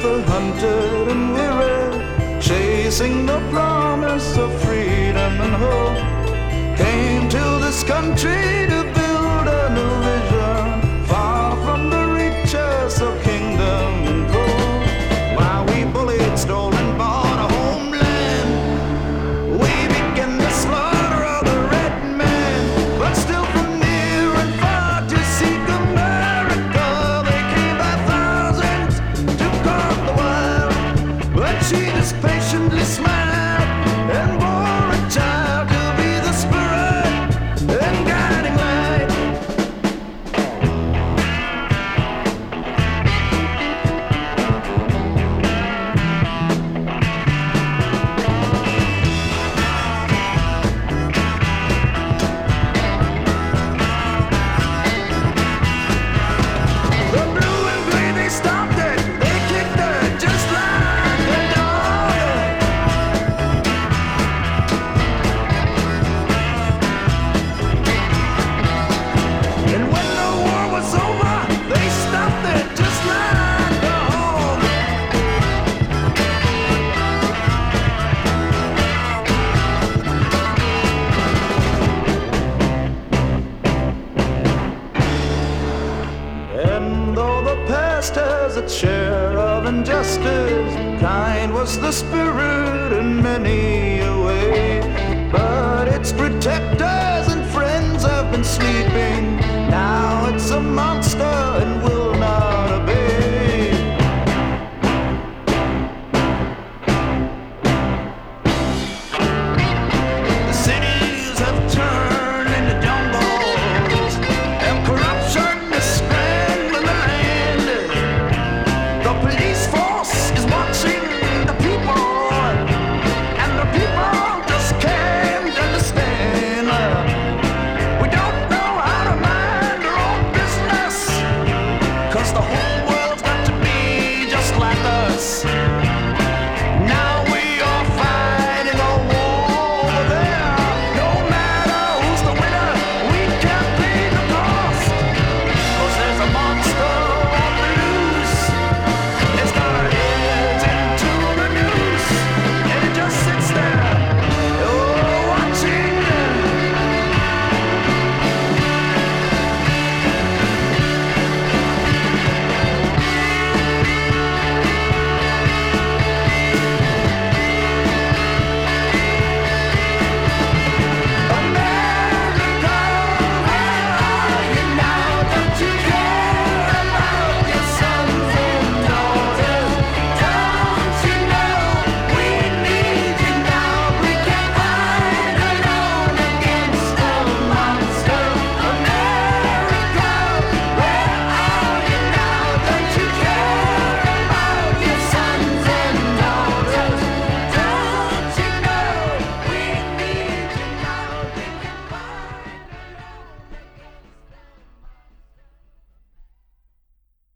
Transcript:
the hunted and weary, chasing the promise of freedom and hope, came to this country to build a new vision, far from the reaches of kingdom and gold. While we bullied, stole and bought a homeland, we began the slaughter of the red man. But still from near and far to seek America, they came by thousands to conquer the world. But she just patiently smiled and bore a child to be the spirit and guiding light. The blue and green, they stopped it, they kicked her just like a dog. And when the war was over, they stopped it just like a hog. And though the past has its share of injustice, kind was the spirit in many a way. But its protectors and friends have been sleeping. Now it's a monster and will not obey. The cities have turned into jungles, and corruption is strangling the land. The police force